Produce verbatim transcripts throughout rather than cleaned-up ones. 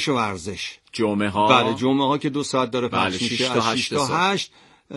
آموزش و ورزش جمعه ها. بله جمعه ها که دو ساعت داره پخش میشه از شش تا هشت.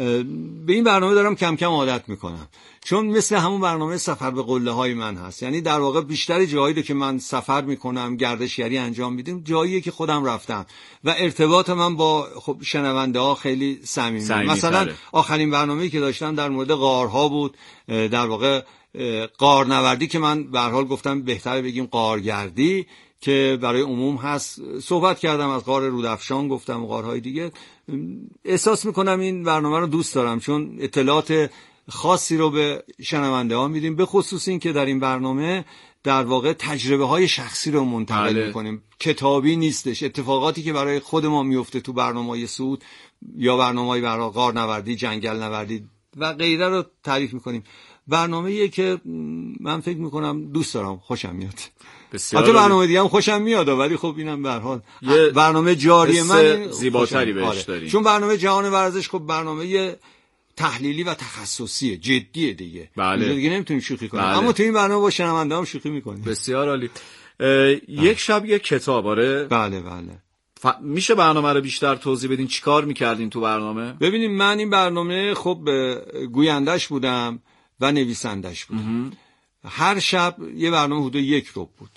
به این برنامه دارم کم کم عادت میکنم، چون مثل همون برنامه سفر به قله های من هست. یعنی در واقع بیشتر جاهایی که من سفر میکنم، گردشگری انجام میدم، جاییه که خودم رفتم و ارتباط من با خب شنونده ها خیلی صمیمی. مثلا تره. آخرین برنامه‌ای که داشتم در مورد غارها بود، در واقع غارنوردی که من به هر حال گفتم بهتره بگیم غارگردی که برای عموم هست. صحبت کردم از غار رودافشان، گفتم غارهای دیگه. احساس میکنم این برنامه رو دوست دارم، چون اطلاعات خاصی رو به شنونده ها میدیم، به خصوص این که در این برنامه در واقع تجربه های شخصی رو منتقل بله. میکنیم، کتابی نیستش. اتفاقاتی که برای خود ما میفته تو برنامه‌های صعود یا برنامه‌های برای غارنوردی، جنگل نوردی و غیره رو تعریف میکنیم. برنامه‌ایه که من فکر میکنم دوست دارم، خوشم میاد. البته برنامه دیگه هم خوشم میاد، ولی خب اینم به هر حال برنامه جاری من زیباتری بهش داریم، چون برنامه جهان ورزش خب برنامه تحلیلی و تخصصیه، جدیه دیگه. بله. دیگه نمیتونیم شوخی کنیم. بله. اما تو این برنامه با شنونده هم شوخی میکنیم. بسیار عالی. یک شب یک کتاب. آره بله بله. ف... میشه برنامه رو بیشتر توضیح بدین؟ چیکار میکردین تو برنامه؟ ببینیم، من این برنامه خب گویندش بودم و نویسندش بودم. هر شب یه برنامه حدود یک ربع بود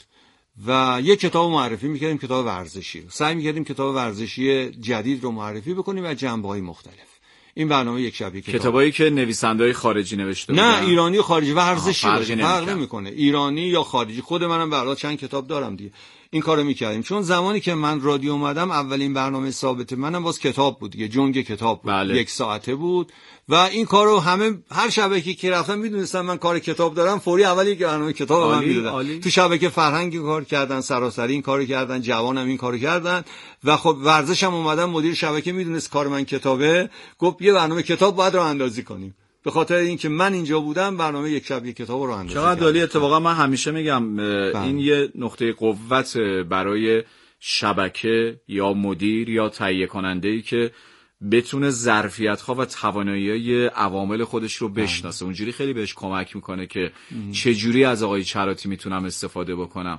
و یک کتاب معرفی میکردیم، کتاب ورزشی رو. سعی میکردیم کتاب ورزشی جدید رو معرفی بکنیم و جنبه‌های مختلف. این برنامه یک شب یک کتاب. کتابایی که نویسنده‌های خارجی نوشته بودن؟ نه، ایرانی و خارجی. ورزشی فرق نمیکنه، ایرانی یا خارجی. خود منم برای چند کتاب دارم دیگه. این کارو میکردیم، چون زمانی که من رادیو اومدم اولین برنامه ثابت منم باز کتاب بود دیگه، جنگ کتاب بود. بله. یک ساعته بود و این کارو همه، هر شبکه‌ای که رفتم میدونستم من کار کتاب دارم، فوری اولی که برنامه کتاب من میدادن. تو شبکه فرهنگ کار کردن، سراسری این کارو کردن، جوانم این کارو کردن و خب ورزشم اومدم، مدیر شبکه میدونست کار من کتابه، گفت یه برنامه کتاب باید راه اندازی کنیم. به خاطر اینکه من اینجا بودم برنامه یک شب یک کتاب رو اندازی کردم. چقدر عالی. اتفاقا من همیشه میگم بله. این یه نقطه قوت برای شبکه یا مدیر یا تهیه کننده‌ای که بتونه ظرفیت‌ها و توانایی‌های عوامل خودش رو بشناسه. اونجوری خیلی بهش کمک میکنه که چه جوری از آقای چراتی میتونم استفاده بکنم.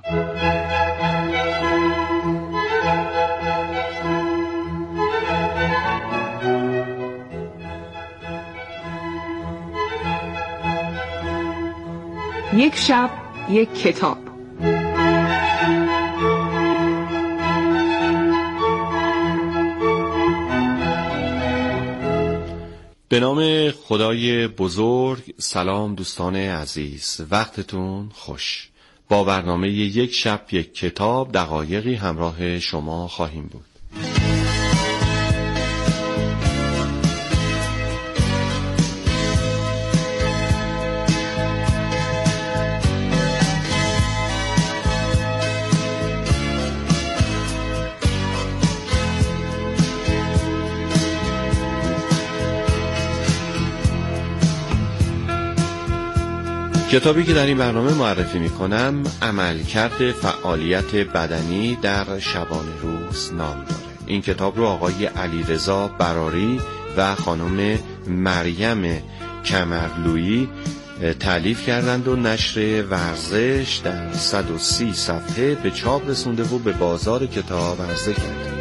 یک شب یک کتاب. به نام خدای بزرگ. سلام دوستان عزیز، وقتتون خوش. با برنامه یک شب یک کتاب دقایقی همراه شما خواهیم بود. کتابی که در این برنامه معرفی میکنم عملکرد فعالیت بدنی در شبانه روز نام داره. این کتاب رو آقای علیرضا براری و خانم مریم کمرلویی تألیف کردند و نشر ورزش در صد و سی صفحه به چاپ رسونده و به بازار کتاب عرضه کرده.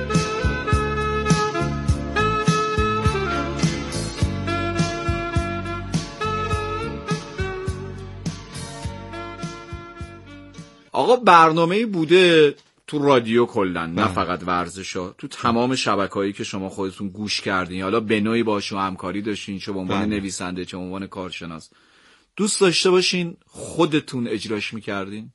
آقا برنامه‌ای بوده تو رادیو کلن، نه فقط ورزشا، تو تمام شبکه‌هایی که شما خودتون گوش کردین، حالا به نوعی باشون همکاری داشتین، چه به عنوان نویسنده چه به عنوان کارشناس، دوست داشته باشین خودتون اجراش میکردین؟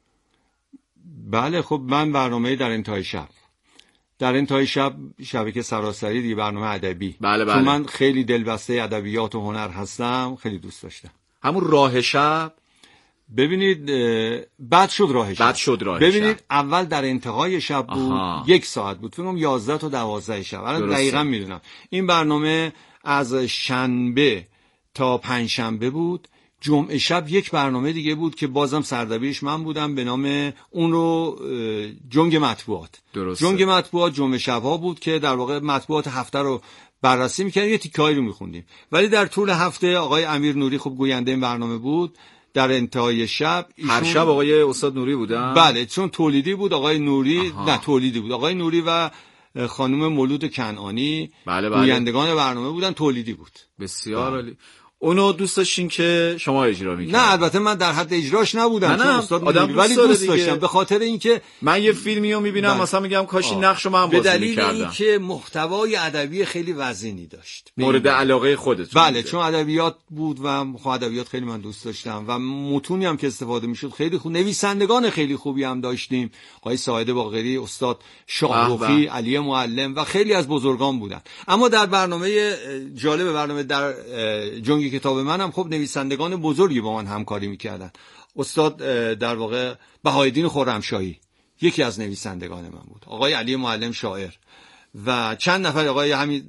بله. خب من برنامه در انتهای شب در انتهای شب شبکه سراسری دیگه، برنامه ادبی. بله بله. چون من خیلی دلبسته ادبیات و هنر هستم، خیلی دوست داشتم. همون راه شب. ببینید بعد شد راه شب. بعد شد راه ببینید شب. اول در انتهای شب بود. آها. یک ساعت بود، فکر کنم یازده تا دوازده شب. الان دقیقاً میدونم. این برنامه از شنبه تا پنجشنبه بود. جمعه شب یک برنامه دیگه بود که بازم سردبیرش من بودم، به نام اون رو جنگ مطبوعات. درسته. جنگ مطبوعات جمعه شب‌ها بود که در واقع مطبوعات هفته رو بررسی می‌کردیم، یه تیکه‌ای رو می‌خوندیم. ولی در طول هفته آقای امیر نوری خب گوینده این برنامه بود، در انتهای شب هر شب آقای استاد نوری بودن؟ بله، چون تولیدی بود آقای نوری. آها. نه تولیدی بود آقای نوری و خانم مولود کنعانی. بله بله. گویندگان برنامه بودن، تولیدی بود. بسیار عالی. اونو دوست داشتین که شما اجرا می‌کردید؟ نه البته من در حد اجراش نبودم، چون استاد نوری، ولی دوست داشتم به خاطر اینکه من یه فیلمی رو می‌بینم مثلا میگم کاش این نقشو من بازی می‌کردم، به دلیل اینکه محتوای ادبی خیلی وزنی داشت مورد علاقه خودتون. بله بوده. چون ادبیات بود و خب ادبیات خیلی من دوست داشتم و متونی هم که استفاده می‌شد خیلی خوب، نویسندگان خیلی خوبی هم داشتیم، آقای ساعد باقری، استاد شاهرخی، علی معلم و خیلی از بزرگان بودن. اما در برنامه جالب برنامه در جنگ کتاب منم خب نویسندگان بزرگی با من همکاری میکردن. استاد در واقع بهایالدین خرمشاهی یکی از نویسندگان من بود، آقای علی معلم شاعر و چند نفر، آقای همین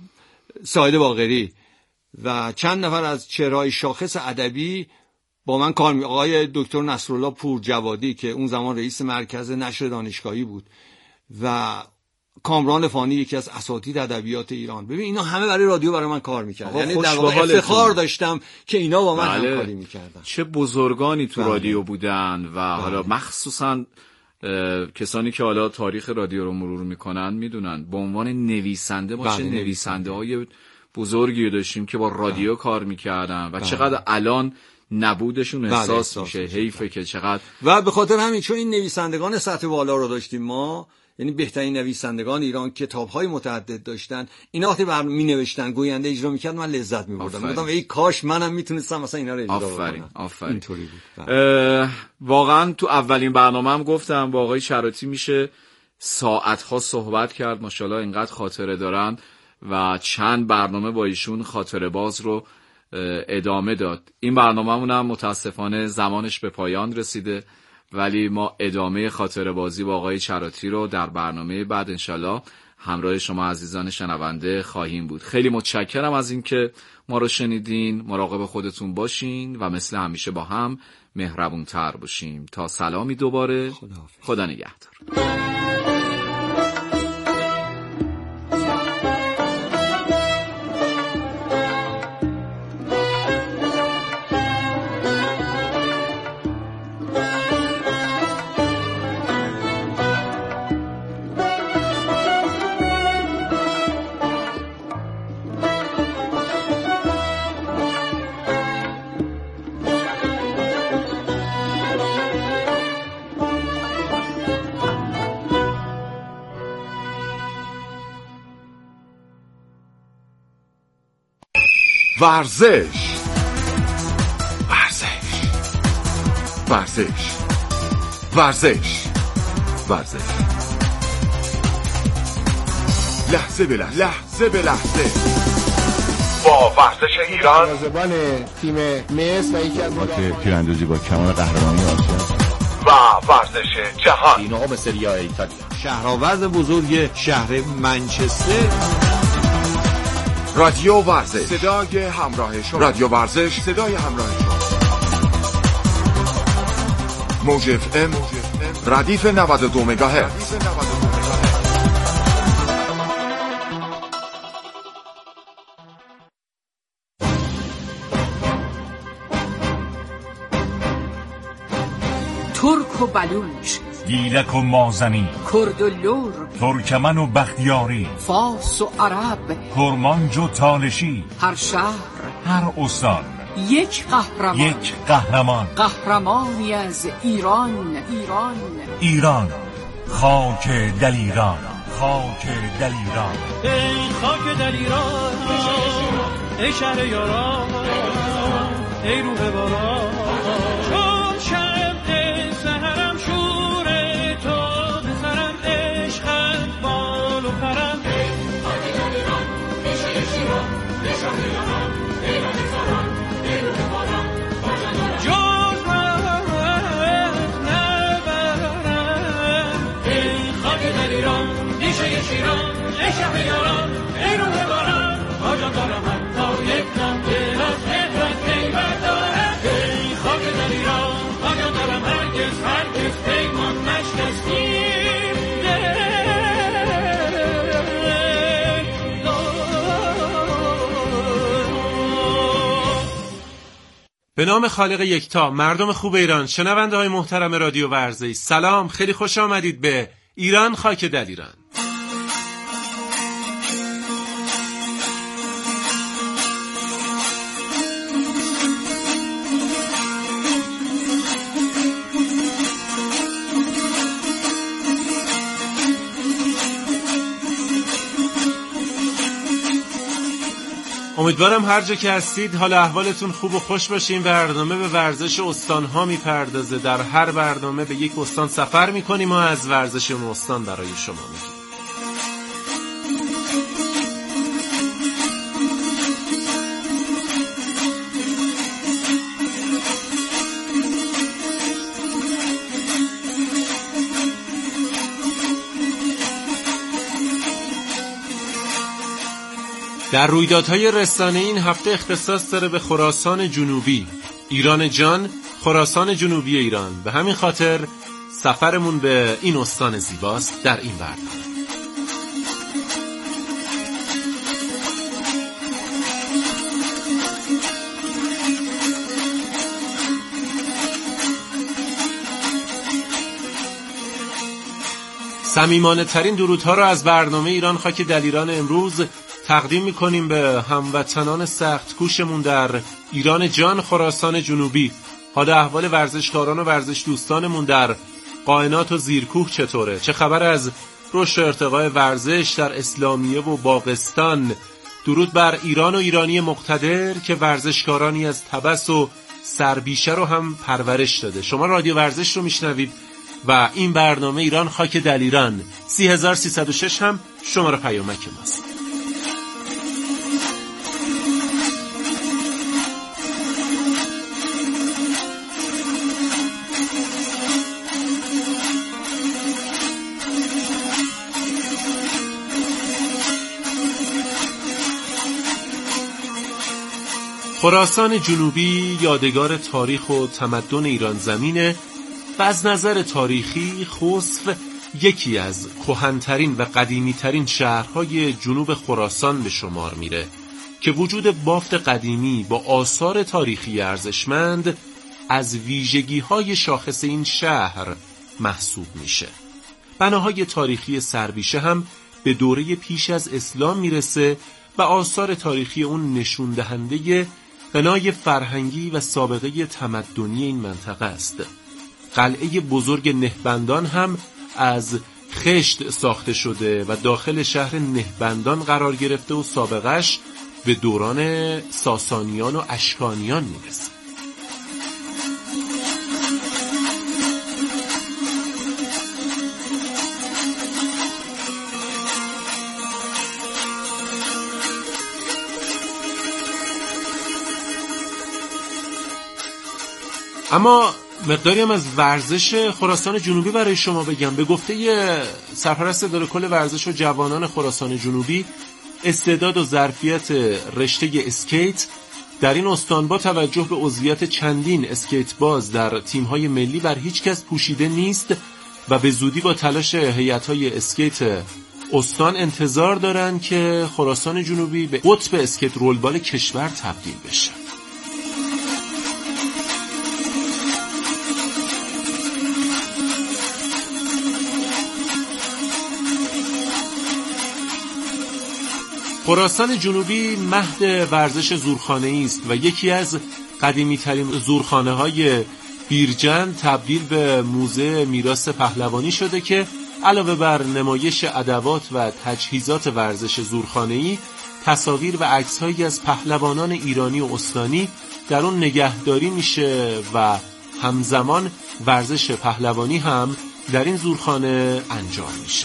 ساعد باقری و چند نفر از چهره‌های شاخص ادبی با من کار می آقای دکتر نصرالله پورجوادی که اون زمان رئیس مرکز نشر دانشگاهی بود و کامران فانی یکی از اساتید ادبیات ایران. ببین اینا همه برای رادیو برای من کار می‌کردن، یعنی در واقع افتخار داشتم که اینا با من بله. همکاری می‌کردن. چه بزرگانی تو بله. رادیو بودن و بله. حالا مخصوصا کسانی که حالا تاریخ رادیو رو مرور میکنن میدونن به عنوان نویسنده ما بله. چه نویسنده های بزرگی داشتیم که با رادیو بله. کار میکردن و بله. چقدر الان نبودشون احساس بله. میشه، حیفه که چقدر. و به خاطر همین چون این نویسندگان سطح بالا رو داشتیم ما، یعنی بهترین نویسندگان ایران، کتاب‌های متعدد داشتن، اینا وقتی برنامه می‌نوشتن گوینده اجرا می‌کرد من لذت می‌بردم، میگفتم ای کاش منم میتونستم مثلا اینا رو اجرا کنم. آفرین آفرین. اینطوری بود. واقعا تو اولین برنامه‌ام گفتم با آقای شراطی میشه ساعت‌ها صحبت کرد، ماشاءالله اینقدر خاطره دارن و چند برنامه با ایشون خاطره باز رو ادامه داد. این برنامه‌مون هم متاسفانه زمانش به پایان رسیده، ولی ما ادامه خاطره بازی با آقای شراطی رو در برنامه بعد انشالله همراه شما عزیزان شنونده خواهیم بود. خیلی متشکرم از اینکه ما رو شنیدین. مراقب خودتون باشین و مثل همیشه با هم مهربون تر باشیم. تا سلامی دوباره. خداحافظ. خدا نگهدار. ورزش ورزش ورزش ورزش ورزش لحظه به لحظه لحظه به لحظه با ورزش ایران، زبان تیم مصر و یکی از بات تیراندازی با کمان قهرمانی آسیا و ورزش جهان. اینا هم سری های ایتالیا. شهرآورد بزرگ شهر منچستر. رادیو ورزش، صدای همراه شما. رادیو ورزش، صدای همراه شما. موج اف ام ردیف نود و دو مگاهرتز. ترک و بلوچ، گیلک و مازنی، کرد و لور، ترکمن و بختیاری، فارس و عرب، کرمانج و تالشی، هر شهر، هر استان یک قهرمان، یک قهرمان، قهرمانی از ایران. ایران ایران، خاک دلیران، خاک دلیران. ای خاک دلیران، ای شهر یاران، ای روح باران، چون شمع سحرم شور تو بسرم، عشقت بال و پرم. ای خاک دلیران، ای شهر شیران، ای شهر یاران، ای رهزاران، ای روح باران، جان رهت نبرم. ای خاک دلیران، ای شهر شیران، ای شهر یاران، ای روح باران، آجان دارم حتی یک نامه از مهرت قیمت دارد. ای خاک دلیران، آجان دارم هرگز هرگز پیمان نشکستیم. به نام خالق یکتا، مردم خوب ایران، شنونده های محترم رادیو ورزش، سلام، خیلی خوش آمدید به ایران خاک دلیران. امیدوارم هر جا که هستید حال احوالتون خوب و خوش باشه. این برنامه به ورزش استان‌ها میپردازه. در هر برنامه به یک استان سفر میکنیم و از ورزش اون استان برای شما میگیم. در رویدادهای رسانه‌ای این هفته اختصاص داره به خراسان جنوبی، ایران جان، خراسان جنوبی ایران. به همین خاطر سفرمون به این استان زیباست در این برنامه. صمیمانه ترین درودها را از برنامه ایران خاک دلیران امروز تقدیم میکنیم به هموطنان سخت کوشمون در ایران جان، خراسان جنوبی. حال احوال ورزشکاران و ورزش دوستانمون در قائنات و زیرکوه چطوره؟ چه خبر از رشد و ارتقای ورزش در اسلامیه و باغستان؟ درود بر ایران و ایرانی مقتدر که ورزشکارانی از تبس و سربیشه رو هم پرورش داده. شما رادیو ورزش رو میشنوید و این برنامه ایران خاک دلیران. سی هزار سیصد و شش هم شماره پیامک ماست. خراسان جنوبی یادگار تاریخ و تمدن ایران زمینه و از نظر تاریخی خسف یکی از کهن‌ترین و قدیمی‌ترین شهرهای جنوب خراسان به شمار میره که وجود بافت قدیمی با آثار تاریخی ارزشمند از ویژگی‌های شاخص این شهر محسوب میشه. بناهای تاریخی سربیشه هم به دوره پیش از اسلام میرسه و آثار تاریخی اون نشون دهنده بنای فرهنگی و سابقه تمدنی این منطقه است. قلعه بزرگ نهبندان هم از خشت ساخته شده و داخل شهر نهبندان قرار گرفته و سابقش به دوران ساسانیان و اشکانیان میرسه. اما مقداری هم از ورزش خراسان جنوبی برای شما بگم. به گفته سرپرست اداره کل ورزش و جوانان خراسان جنوبی، استعداد و ظرفیت رشته اسکیت در این استان با توجه به عضویت چندین اسکیت باز در تیم‌های ملی بر هیچ کس پوشیده نیست و به زودی با تلاش هیئت‌های اسکیت استان انتظار دارن که خراسان جنوبی به قطب اسکیت رولبال کشور تبدیل بشه. خراسان جنوبی مهد ورزش زورخانه‌ای است و یکی از قدیمی‌ترین زورخانه‌های بیرجند تبدیل به موزه میراث پهلوانی شده که علاوه بر نمایش ادوات و تجهیزات ورزش زورخانه‌ای، تصاویر و عکس‌هایی از پهلوانان ایرانی و استانی در اون نگهداری میشه و همزمان ورزش پهلوانی هم در این زورخانه انجام میشه.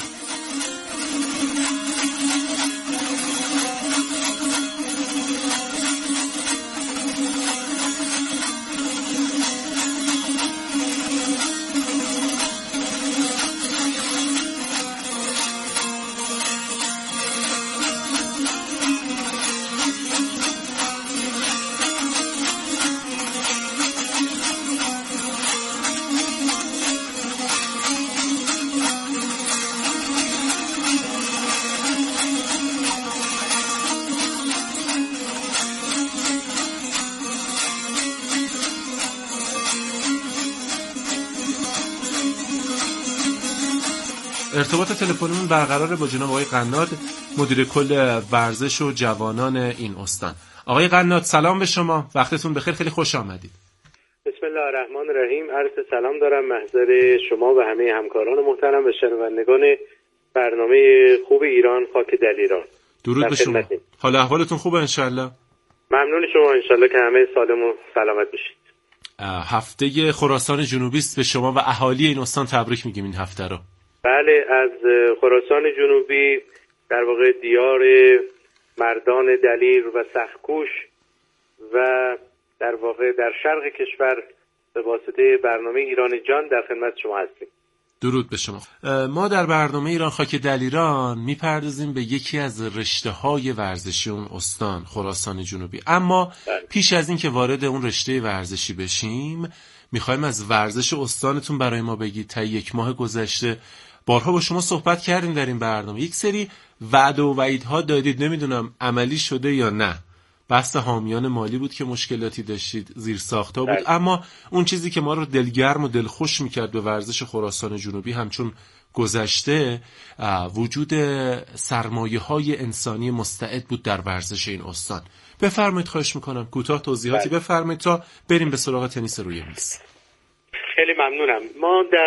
ارتباط تلفنیمون برقرار با جناب آقای قناد، مدیر کل ورزش و جوانان این استان. آقای قناد سلام به شما، وقتتون بخیر، خیلی خوش آمدید. بسم الله الرحمن الرحیم. عرض سلام دارم محضر شما و همه همکاران محترم و شنوندگان برنامه خوب ایران خاک دلیران. درود به شما. حال احوالتون خوبه انشالله؟ ممنون شما، انشالله که همه سالم و سلامت بشید. هفته خراسان جنوبی است، به شما و اهالی این استان تبریک میگیم این هفته رو. بله، از خراسان جنوبی در واقع دیار مردان دلیر و سخت‌کوش و در واقع در شرق کشور به واسطه برنامه ایران جان در خدمت شما هستیم. درود به شما. ما در برنامه ایران خاک دلیران میپردازیم به یکی از رشته‌های ورزشی اون استان خراسان جنوبی، اما بله. پیش از این که وارد اون رشته ورزشی بشیم میخوایم از ورزش استانتون برای ما بگید. تا یک ماه گذشته بارها با شما صحبت کردیم در این برنامه، یک سری وعده و وعیدها دادید، نمیدونم عملی شده یا نه. بحث حامیان مالی بود که مشکلاتی داشتید، زیرساخت‌ها بود، اما اون چیزی که ما رو دلگرم و دلخوش میکرد به ورزش خراسان جنوبی همچون گذشته وجود سرمایه‌های انسانی مستعد بود در ورزش این استان. بفرمایید، خواهش میکنم کوتاه توضیحاتی بفرمایید تا بریم به سراغ تنیس روی میز. خیلی ممنونم. ما در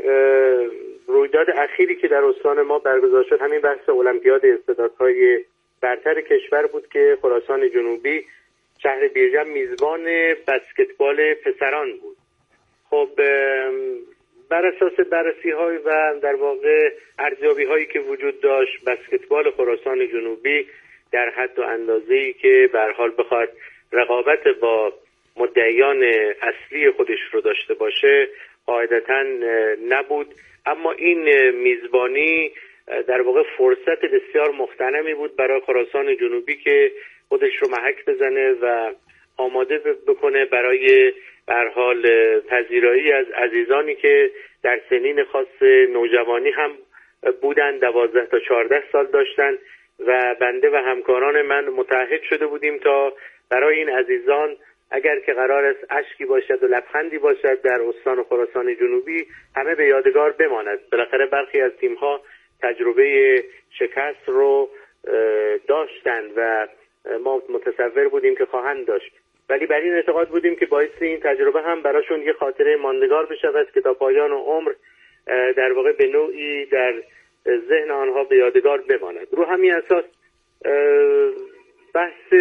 رویداد اخیری که در استان ما برگزار شد همین بحث المپیاد استعدادهای برتر کشور بود که خراسان جنوبی شهر بیرجن میزبان بسکتبال پسران بود. خب بر اساس بررسی های و در واقع ارزیابی هایی که وجود داشت، بسکتبال خراسان جنوبی در حد و اندازه‌ای که به هر حال بخواد رقابت با مدعیان اصلی خودش رو داشته باشه قاعدتاً نبود، اما این میزبانی در واقع فرصت بسیار مغتنمی بود برای خراسان جنوبی که خودش رو محک بزنه و آماده بکنه برای به هر حال پذیرایی از عزیزانی که در سنین خاص نوجوانی هم بودن، دوازده تا چهارده سال داشتن و بنده و همکاران من متعهد شده بودیم تا برای این عزیزان اگر که قرار است اشکی باشد و لبخندی باشد در استان خراسان جنوبی همه به یادگار بماند. بالاخره برخی از تیم‌ها تجربه شکست رو داشتن و ما متصور بودیم که خواهند داشت، ولی بر این اعتقاد بودیم که باعث این تجربه هم براشون یه خاطره ماندگار بشود که تا پایان عمر در واقع به نوعی در ذهن آنها به یادگار بماند. رو همین اساس بحث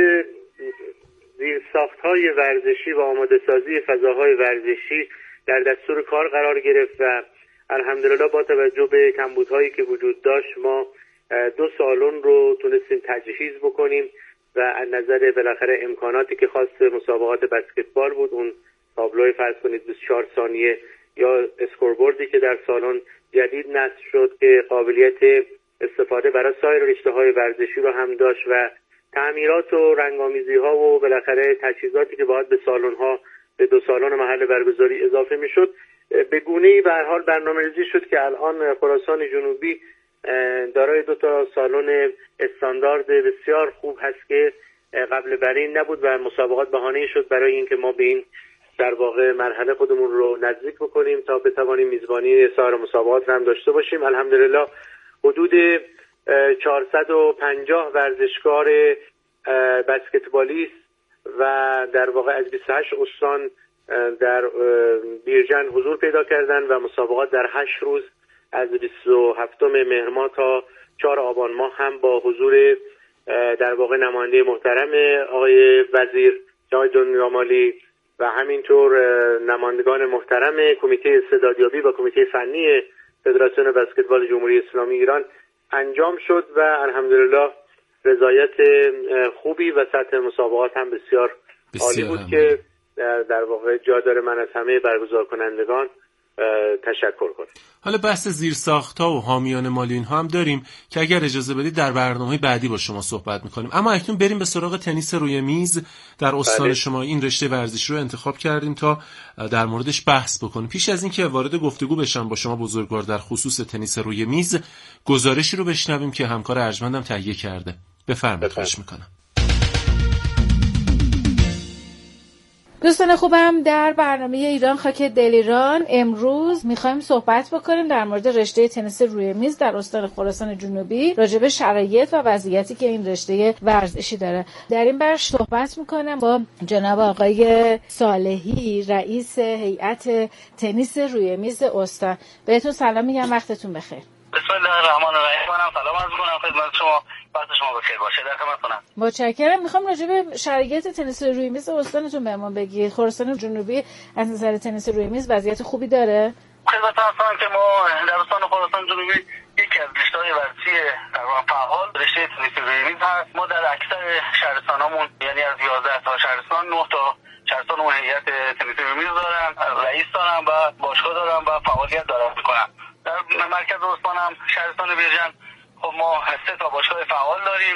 زیرساخت‌های ورزشی و آماده سازی فضاهای ورزشی در دستور کار قرار گرفت و الحمدلله با توجه به کمبودهایی که وجود داشت ما دو سالن رو تونستیم تجهیز بکنیم و از نظر بالاخره امکاناتی که خاص مسابقات بسکتبال بود، اون تابلوی فرض کنید بیست و چهار ثانیه یا اسکوربوردی که در سالن جدید نصب شد که قابلیت استفاده برای سایر رشته‌های ورزشی رو هم داشت و تعمیرات و رنگامیزی‌ها و بالاخره تجهیزاتی که باید به سالن‌ها به دو سالن محل برگزاری اضافه می‌شد به گونه‌ای به هر حال برنامه‌ریزی شد که الان خراسان جنوبی دارای دو تا سالن استاندارد بسیار خوب هست که قبل بر این نبود و مسابقات بهانه‌ای شد برای اینکه ما به این در واقع مرحله خودمون رو نزدیک بکنیم تا بتوانیم میزبانی سایر مسابقات هم داشته باشیم. الحمدلله حدود چهارصد و پنجاه ورزشکار بسکتبالیست و در واقع از بیست و هشت استان در بیرجن حضور پیدا کردن و مسابقات در هشت روز از بیست و هفتم مهر ماه تا چهارم آبان ماه هم با حضور در واقع نماینده محترم آقای وزیر جناب دنیامالی و همینطور نمایندگان محترم کمیته استعدادیابی و کمیته فنی فدراسیون بسکتبال جمهوری اسلامی ایران انجام شد و الحمدلله رضایت خوبی و سطح مسابقات هم بسیار, بسیار عالی بود هم. که در واقع جا داره من از همه برگزار کنندگان تشکر کنم. حالا بحث زیرساخت‌ها و حامیان مالی اینها هم داریم که اگر اجازه بدید در برنامه بعدی با شما صحبت می‌کنیم، اما اکنون بریم به سراغ تنیس روی میز. در استان بله. شما این رشته ورزشی رو انتخاب کردیم تا در موردش بحث بکنیم. پیش از اینکه وارد گفتگو بشم با شما بزرگوار در خصوص تنیس روی میز، گزارشی رو بشنویم که همکار ارجمندم تهیه کرده. بفرمایید، خواهش می‌کنم. دوستان خوبم، در برنامه ایران خاک دلیران امروز میخوایم صحبت بکنیم در مورد رشته تنیس روی میز در استان خراسان جنوبی، راجع به شرایط و وضعیتی که این رشته ورزشی داره. در این بخش صحبت میکنم با جناب آقای صالحی، رئیس هیئت تنیس روی میز استان. بهتون سلام میگم، وقتتون بخیر. بسم الله الرحمن الرحیم. منم سلام عرض می‌کنم خدمت شما. وقت شما بخیر باشه. در خدمتتونم. متشکرم. میخوام راجع به شرایط تنیس روی میز استانتون بهمون بگید. خراسان جنوبی از نظر تنیس روی میز وضعیت خوبی داره؟ خدمتتون هستم که ما در استان خراسان جنوبی یکی از رشته‌های ورزشی در واقع فعال رشته تنیس روی میز هست. ما در اکثر شهرستانامون، یعنی از یازده تا شهرستان، نه تا شهرستانمون هیئت تنیس روی میز دارن، رئیس دارن و باشگاه دارن و فعالیت دارن می‌کنن. در مرکز استان هم شهرستان بیرجند خب ما سه تا باشگاه فعال داریم.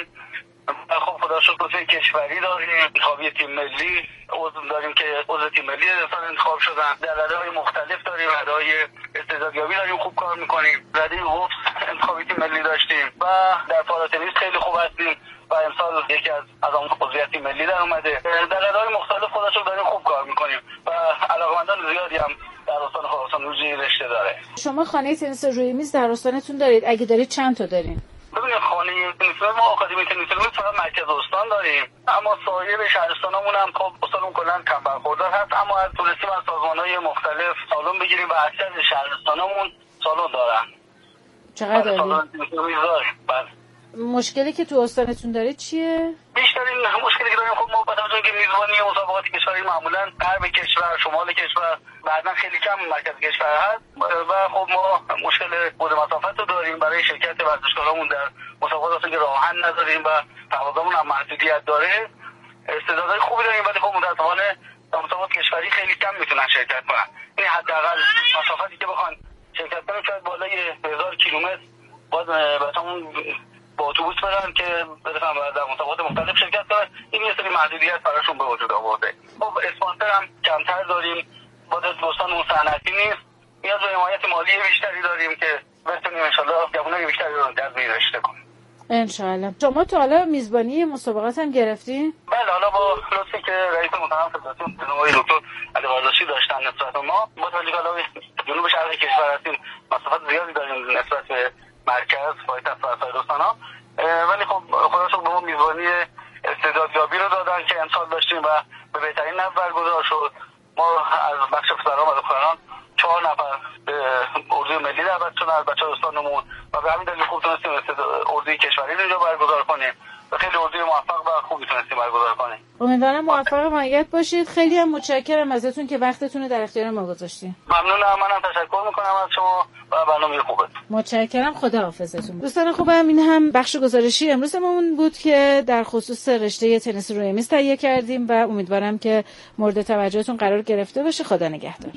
خب خدا شکر کشوری داریم، انتخابی تیم ملی عضو داریم که عضو تیم ملی امسال انتخاب شدن. در رده مختلف داریم، رده استعدادیابی داریم، خوب کار میکنیم. رده حفظ انتخابی تیم ملی داشتیم و در پاراتنیس خیلی خوب هستیم و امسال یکی از از اون عضویت تیم ملی در اومده. در رده مختلف خدا شکر داریم خوب کار میکنیم و علاقمندان زیادی هم در استان خراسان روی رشته داره. شما خانه تنیس روی میز در استانتون دارید؟ اگه دارید چند تا دارین؟ ببینید خانه تنیس ما آکادمی تنیس روی فقط مرکز استان داریم، اما سایر شهرستانامون هم خب استانمون کلا کم برخوردار هست، اما از تونستیم از سازمان‌های مختلف سالن بگیریم و اکثر شهرستانامون سالن دارن. چقدر دارید؟ سالن تنیس روی داریم. بله. مشکلی که تو استانتون دارید چیه؟ بیشترین مشکلی که داریم خب ما با توجه به میزبانی مسابقات کشوری معمولا غرب کشور، شمال کشور، بعضا خیلی کم مرکز کشور هست و خب ما مشکل بود مسافت رو داریم برای شرکت ورزشکارامون در مسابقات که راهن نداریم و تقاضامون هم محدودیت داره. استعدادهای خوبی داریم ولی خب متأسفانه در مسابقات کشوری خیلی کم میتونن شرکت کنن. این حداقل مسافتی که بخوان شرکت کنن شاید بالای هزار کیلومتر باز بهتون با اتوبوس برن که برسن در مسابقات مختلف شرکت کنن. این یه سری محدودیت براشون به وجود آورده. خب اسپانسر هم کمتر داریم، با دوستانمون صنعتی نیست، نیاز به حمایت مالی بیشتری داریم که بتونیم انشالله جوانای بیشتری رو جذب این رشته کنیم. انشالله. شما تا حالا میزبانی مسابقات هم گرفتین؟ بله، حالا با لطفی که رئیس محترم فدراسیون جناب دکتر علی قرداشی داشتن نسبت به ما، با توجه به علاوه جنوب شرق کشور هستیم، مسافت زیادی داریم نسبت به مرکز پایتخت و سایر استان‌ها، ولی خب خدا شکر به ما میزبانی استعدادیابی رو دادن که امسال داشتیم و به بهترین نحو برگزار شد. ما از بخش پسران و دختران چهار نفر به اردوی ملی دعوت شدن از بچه‌های استانمون و به همین دلیل خوب تونستیم اردوی کشوری رو اینجا برگزار کنیم و خیلی اردوی موفق و خوبی تونستیم برگزار کنیم. امیدوارم موفق و مایت باشید. خیلی هم متشکرم ازتون که وقتتون رو در اختیار ما گذاشتین. ممنونم. منم تشکر میکنم از شما و برنامه خوبه. متشکرم. خداحافظتون. دوستان خوبم، این هم بخش گزارشی امروزمون بود که در خصوص رشته تنیس روی میز تهیه کردیم و امیدوارم که مورد توجهتون قرار گرفته باشه. خدا نگهدار.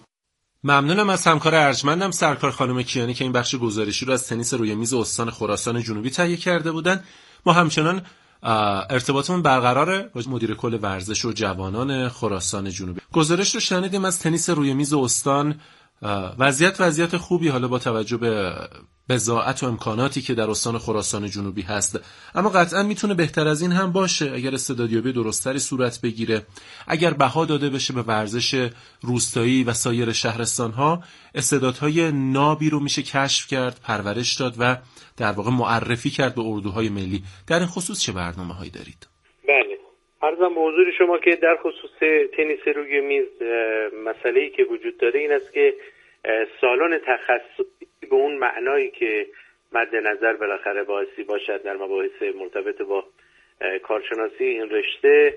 ممنونم از همکار ارجمندم سرکار خانم کیانی که این بخش گزارشی رو از تنیس روی میز استان خراسان جنوبی تهیه کرده بودن. ما همچنان ارتباطمون برقراره با مدیر کل ورزش و جوانان خراسان جنوبی. گزارش رو شنیدیم از تنیس روی میز استان. وضعیت وضعیت خوبی حالا با توجه به بضاعت و امکاناتی که در استان خراسان جنوبی هست، اما قطعا میتونه بهتر از این هم باشه اگر استعدادیابی درستری صورت بگیره، اگر بها داده بشه به ورزش روستایی و سایر شهرستان‌ها. استعدادهای نابی رو میشه کشف کرد، پرورش داد و در واقع معرفی کرد به اردوهای ملی. در این خصوص چه برنامه‌هایی دارید؟ بله، عرضم به حضور شما که در خصوص تنیس روی میز مسئله‌ای که وجود داره این است که سالن تخصصی به اون معنایی که مد نظر بالاخره باعثی باشد در مباحث مرتبط با کارشناسی این رشته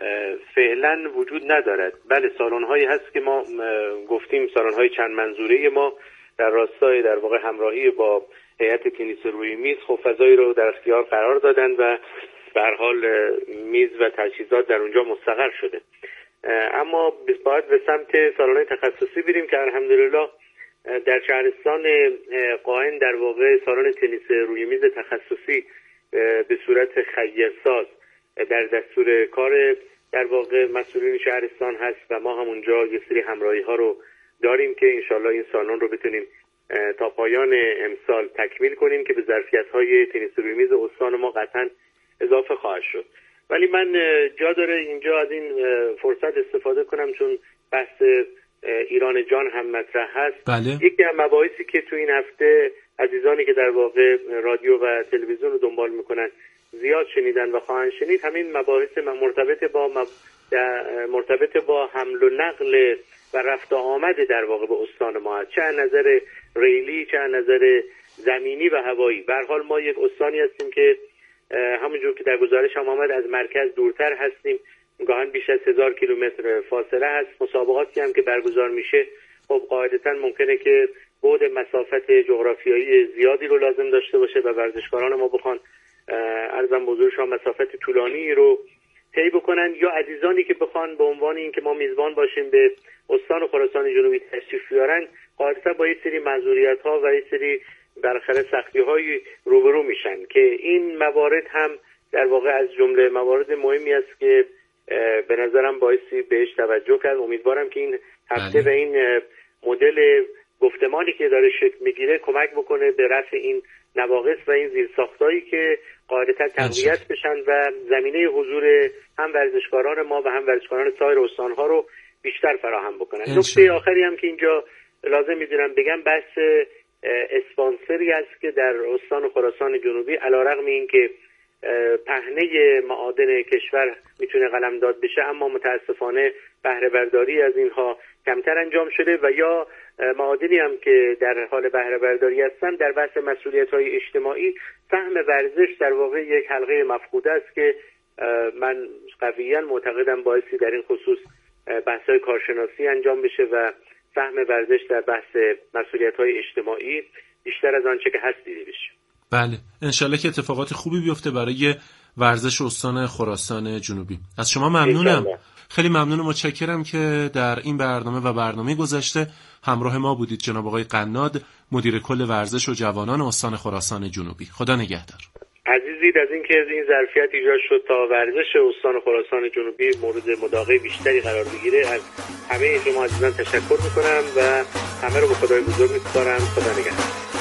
فعلا وجود ندارد. بله، سالن‌هایی هست که ما گفتیم سالن‌های چند منظوره ما در راستای در واقع همراهی با هیئت تنیس روی میز خب فضایی رو در اختیار قرار دادن و به هر حال میز و تجهیزات در اونجا مستقر شده. اما باید به سمت سالن‌های تخصصی بریم که الحمدلله در شهرستان قائن در واقع سالن تنیس روی میز تخصصی به صورت خیرساز در دستور کار در واقع مسئولین شهرستان هست و ما هم اونجا یه سری همراهی ها رو داریم که انشالله این سالن رو بتونیم تا پایان امسال تکمیل کنیم که به ظرفیت های تنیس روی میز استان ما قطعا اضافه خواهد شد. ولی من جا داره اینجا از این فرصت استفاده کنم چون بحث ایران جان هم مطرح هست. بله. یکی از مباحثی که تو این هفته عزیزانی که در واقع رادیو و تلویزیون رو دنبال میکنن زیاد شنیدن و خواهند شنید، همین مباحث مرتبط با مب... مرتبط با حمل و نقل و رفت و آمد در واقع به استان ما هست، چه از نظر ریلی چه از نظر زمینی و هوایی. به هر حال ما یک استانی هستیم که همونجور که در گزارش هم آمد از مرکز دورتر هستیم، گاهن بیش از هزار کیلومتر فاصله هست. مسابقاتی هم که برگزار میشه خب قاعدتا ممکنه که بعد مسافت جغرافیایی زیادی رو لازم داشته باشه و ورزشکاران ما بخوان عرضم بزرگ شما مسافت طولانی رو طی بکنن، یا عزیزانی که بخوان به عنوان این که ما میزبان باشیم به استان خراسان جنوبی تشریف بیارن، قاعدتا با یک سری معذوریت ها و یک سری بالاخره سختی های روبرو میشن که این موارد هم در واقع از جمله موارد مهمی است که به نظرم بایستی بهش توجه کرد. امیدوارم که این هفته و این مدل گفتمانی که داره شکل میگیره کمک بکنه به رفع این نواقص و این زیرساختایی که قاعدتا تقویت بشن و زمینه حضور هم ورزشکاران ما و هم ورزشکاران سایر استانها رو بیشتر فراهم بکنن. نکته آخری هم که اینجا لازم میدونم بگم بحث اسپانسری است که در استان خراسان جنوبی علیرغم این که پهنه معادن کشور میتونه قلمداد بشه، اما متاسفانه بهره برداری از اینها کمتر انجام شده و یا معادنی هم که در حال بهره برداری هستن در بحث مسئولیت‌های اجتماعی سهم ورزش در واقع یک حلقه مفقوده است که من قویاً معتقدم بایستی در این خصوص بحث‌های کارشناسی انجام بشه و سهم ورزش در بحث مسئولیت‌های اجتماعی بیشتر از آنچه که هست دیده بشه. بله، انشالله که اتفاقات خوبی بیفته برای ورزش استان خراسان جنوبی. از شما ممنونم. خیلی ممنونم، متشکرم که در این برنامه و برنامه گذشته همراه ما بودید جناب آقای قناد، مدیر کل ورزش و جوانان استان خراسان جنوبی. خدا نگهدار. عزیزید از اینکه از این ظرفیت ایجاد شد تا ورزش استان خراسان جنوبی مورد مداقه بیشتری قرار بگیره، از همه شما عزیزان تشکر میکنم و همه رو به خدای بزرگ میسپارم. خدا نگهدار.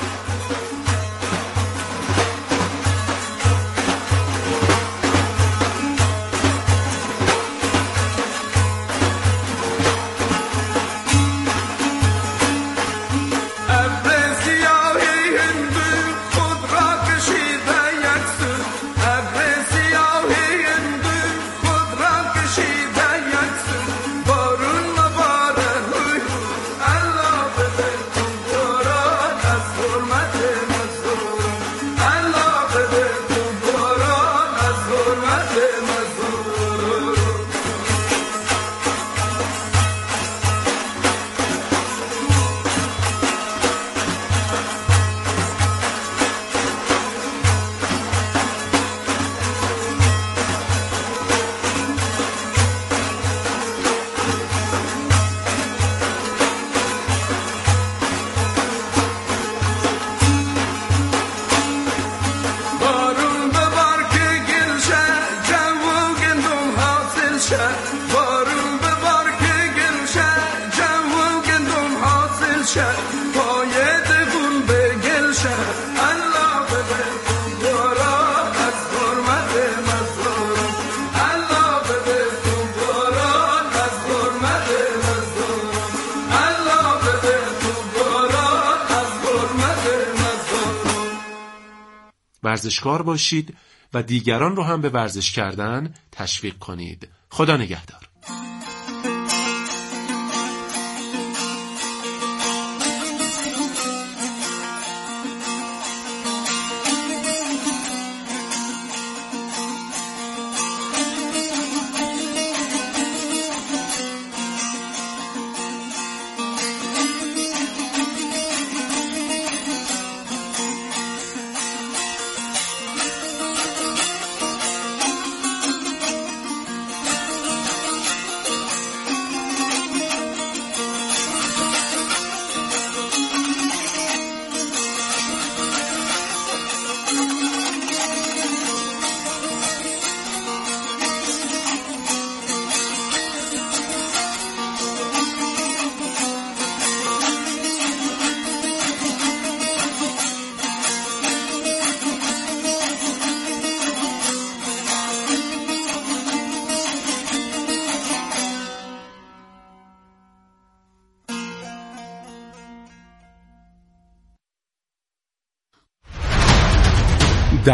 ورزشکار باشید و دیگران رو هم به ورزش کردن تشویق کنید. خدا نگهدار.